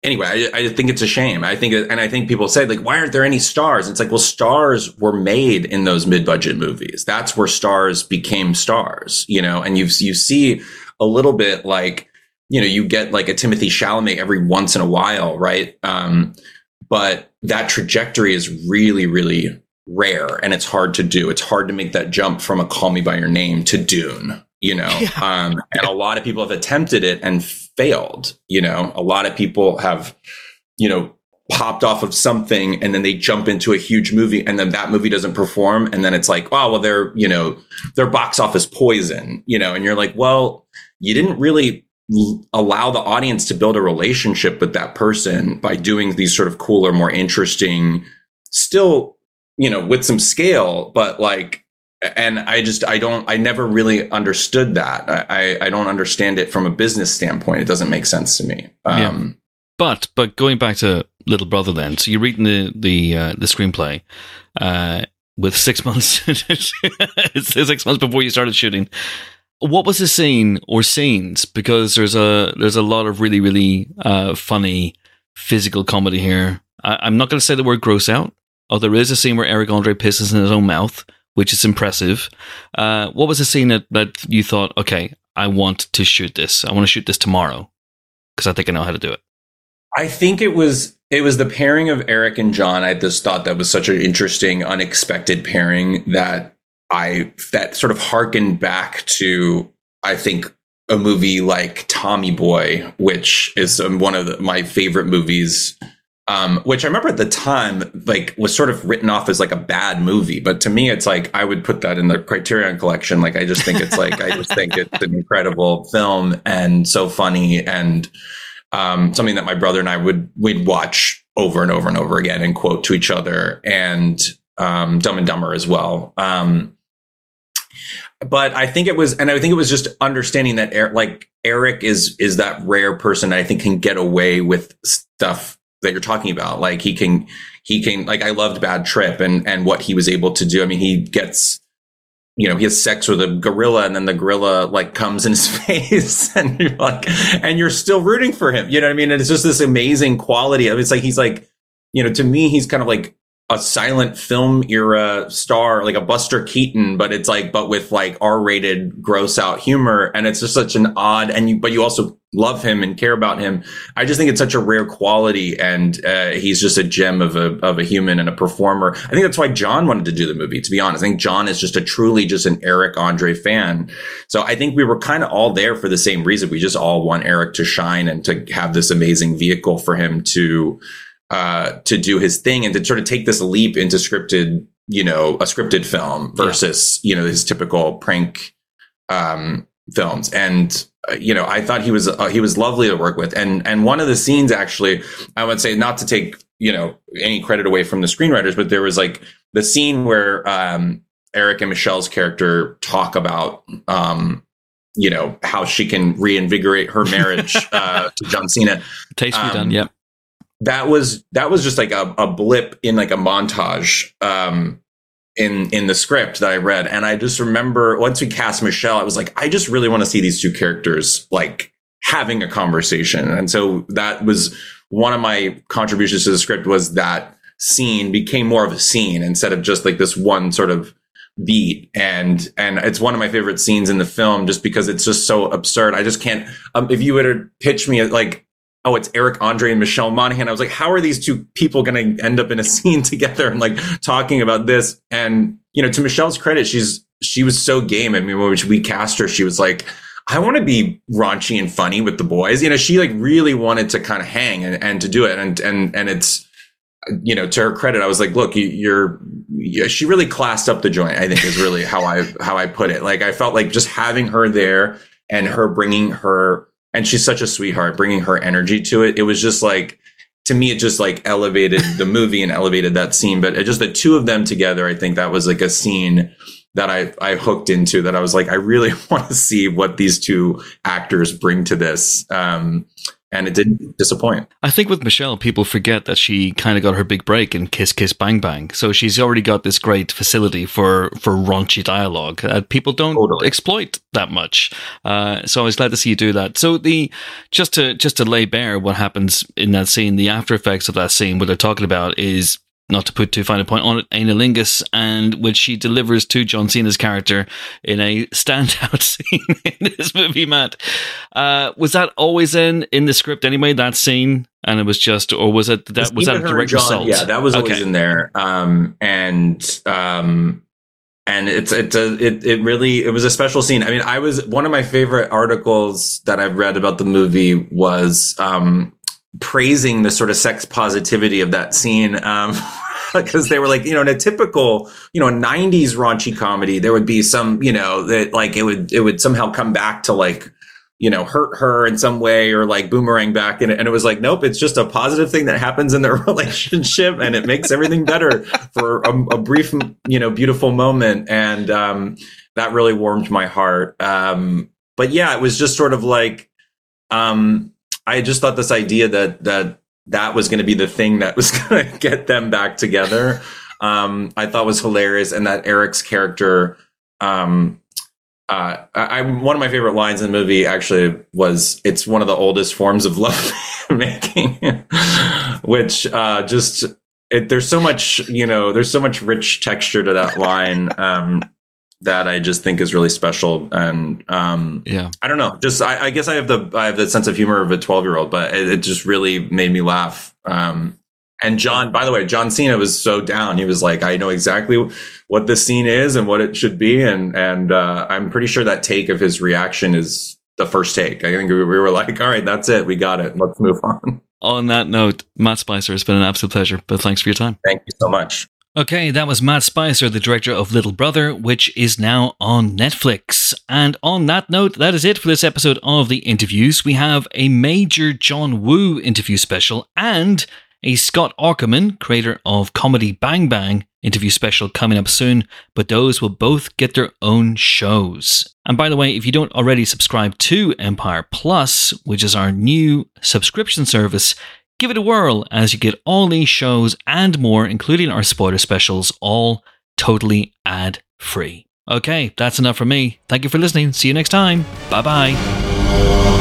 anyway, I, I think it's a shame. I think, and I think people say like, why aren't there any stars? It's like, well, stars were made in those mid-budget movies. That's where stars became stars, you know, and you you see a little bit like, you know, you get like a Timothée Chalamet every once in a while, right? Um, but that trajectory is really, really rare, and it's hard to do. It's hard to make that jump from a Call Me by Your Name to Dune, you know, yeah. um, and a lot of people have attempted it and failed. You know, a lot of people have, you know, popped off of something and then they jump into a huge movie and then that movie doesn't perform. And then it's like, oh, well, they're, you know, they're box office poison, you know, and you're like, well, you didn't really l- allow the audience to build a relationship with that person by doing these sort of cooler, more interesting, still, you know, with some scale, but like, and I just, I don't, I never really understood that. I, I don't understand it from a business standpoint. It doesn't make sense to me. Um, yeah. But, but going back to Little Brother then, so you're reading the, the, uh, the screenplay, uh, with six months, six months before you started shooting. What was the scene or scenes? Because there's a, there's a lot of really, really, uh, funny physical comedy here. I, I'm not going to say the word gross out. Oh, there is a scene where Eric Andre pisses in his own mouth, which is impressive. Uh, what was the scene that, that you thought, okay, I want to shoot this. I want to shoot this tomorrow because I think I know how to do it. I think it was it was the pairing of Eric and John. I just thought that was such an interesting, unexpected pairing that I that sort of harkened back to, I think, a movie like Tommy Boy, which is um, one of the, my favorite movies. Um, which I remember at the time, like, was sort of written off as like a bad movie. But to me, it's like, I would put that in the Criterion Collection. Like, I just think it's like, I just think it's an incredible film and so funny and um, something that my brother and I would, we'd watch over and over and over again and quote to each other, and um, Dumb and Dumber as well. Um, but I think it was, and I think it was just understanding that er- like Eric is, is that rare person that I think can get away with stuff that you're talking about. Like he can, he can, like, I loved Bad Trip and, and what he was able to do. I mean, he gets, you know, he has sex with a gorilla and then the gorilla like comes in his face and you're like, and you're still rooting for him. You know what I mean? And it's just this amazing quality of, it's like, he's like, you know, to me, he's kind of like a silent film era star, like a Buster Keaton, but it's like, but with like R-rated gross out humor. And it's just such an odd, and you, but you also love him and care about him. I just think it's such a rare quality, and uh, he's just a gem of a of a human and a performer. I think that's why John wanted to do the movie, to be honest. I think John is just a truly just an Eric Andre fan. So I think we were kind of all there for the same reason. We just all want Eric to shine and to have this amazing vehicle for him to uh, to do his thing and to sort of take this leap into scripted, you know, a scripted film versus, yeah. you know, his typical prank um, films. And, uh, you know, I thought he was, uh, he was lovely to work with. And, and one of the scenes, actually, I would say, not to take, you know, any credit away from the screenwriters, but there was like the scene where um, Eric and Michelle's character talk about, um, you know, how she can reinvigorate her marriage uh, to John Cena. Tastefully um, done, yep. That was that was just like a, a blip in like a montage um, in in the script that I read, and I just remember once we cast Michelle, I was like, I just really want to see these two characters like having a conversation, and so that was one of my contributions to the script. Was that scene became more of a scene instead of just like this one sort of beat, and and it's one of my favorite scenes in the film just because it's just so absurd. I just can't. Um, if you were to pitch me like, oh, it's Eric Andre and Michelle Monaghan, I was like, how are these two people going to end up in a scene together and like talking about this? And, you know, to Michelle's credit, she's, she was so game. I mean, when we cast her, she was like, I want to be raunchy and funny with the boys. You know, she like really wanted to kind of hang and, and to do it. And, and, and it's, you know, to her credit, I was like, look, you, you're, yeah, she really classed up the joint, I think is really how I, how I put it. Like, I felt like just having her there and her bringing her, and she's such a sweetheart, bringing her energy to it. It was just like, to me, it just like elevated the movie and elevated that scene. But it just the two of them together, I think that was like a scene that I, I hooked into, that I was like, I really want to see what these two actors bring to this. Um, and it didn't disappoint. I think with Michelle, people forget that she kind of got her big break in Kiss Kiss Bang Bang. So she's already got this great facility for, for raunchy dialogue that people don't totally exploit that much. Uh, so I was glad to see you do that. So the just to just to lay bare what happens in that scene, the after effects of that scene, what they're talking about is, not to put too fine a point on it, anilingus, and which she delivers to John Cena's character in a standout scene in this movie, Matt. Uh, was that always in in the script anyway, that scene? And it was just, or was it that was that a direct result? Yeah, that was always okay. in there. Um, and um, and it's it's a it it really it was a special scene. I mean, I was one of my favorite articles that I've read about the movie was um. praising the sort of sex positivity of that scene. Um, because they were like, you know, in a typical, you know, nineties raunchy comedy, there would be some, you know, that like it would, it would somehow come back to like, you know, hurt her in some way or like boomerang back. And, and it was like, nope, it's just a positive thing that happens in their relationship and it makes everything better for a, a brief, you know, beautiful moment. And um, that really warmed my heart. Um, but yeah, it was just sort of like, um, I just thought this idea that that that was going to be the thing that was going to get them back together, um, I thought was hilarious, and that Eric's character, um, uh, I, I one of my favorite lines in the movie actually was, "It's one of the oldest forms of love making," which uh, just it, there's so much, you know, there's so much rich texture to that line. Um, that I just think is really special. And, um, yeah, I don't know, just, I, I guess I have the, I have the sense of humor of a twelve year old, but it, it just really made me laugh. Um, and John, by the way, John Cena was so down. He was like, I know exactly what this scene is and what it should be. And, and, uh, I'm pretty sure that take of his reaction is the first take. I think we were like, all right, that's it. We got it. Let's move on. On that note, Matt Spicer, it's been an absolute pleasure, but thanks for your time. Thank you so much. Okay, that was Matt Spicer, the director of Little Brother, which is now on Netflix. And on that note, that is it for this episode of The Interviews. We have a major John Woo interview special and a Scott Aukerman, creator of Comedy Bang Bang, interview special coming up soon, but those will both get their own shows. And by the way, if you don't already subscribe to Empire Plus, which is our new subscription service, give it a whirl as you get all these shows and more, including our spoiler specials, all totally ad-free. Okay, that's enough for me. Thank you for listening. See you next time. Bye-bye.